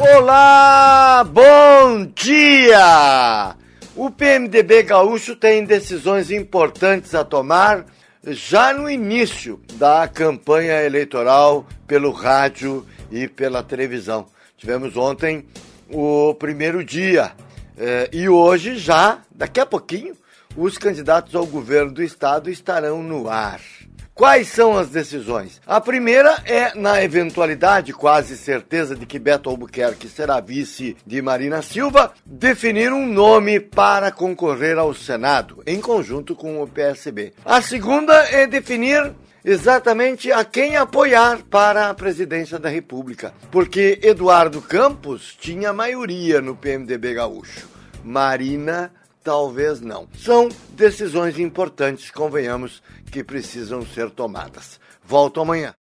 Olá, bom dia! O PMDB gaúcho tem decisões importantes a tomar já no início da campanha eleitoral pelo rádio e pela televisão. Tivemos ontem o primeiro dia e hoje já, daqui a pouquinho, os candidatos ao governo do estado estarão no ar. Quais são as decisões? A primeira é, na eventualidade, quase certeza de que Beto Albuquerque será vice de Marina Silva, definir um nome para concorrer ao Senado, em conjunto com o PSB. A segunda é definir exatamente a quem apoiar para a presidência da República, porque Eduardo Campos tinha maioria no PMDB gaúcho. Marina talvez não. São decisões importantes, convenhamos, que precisam ser tomadas. Volto amanhã.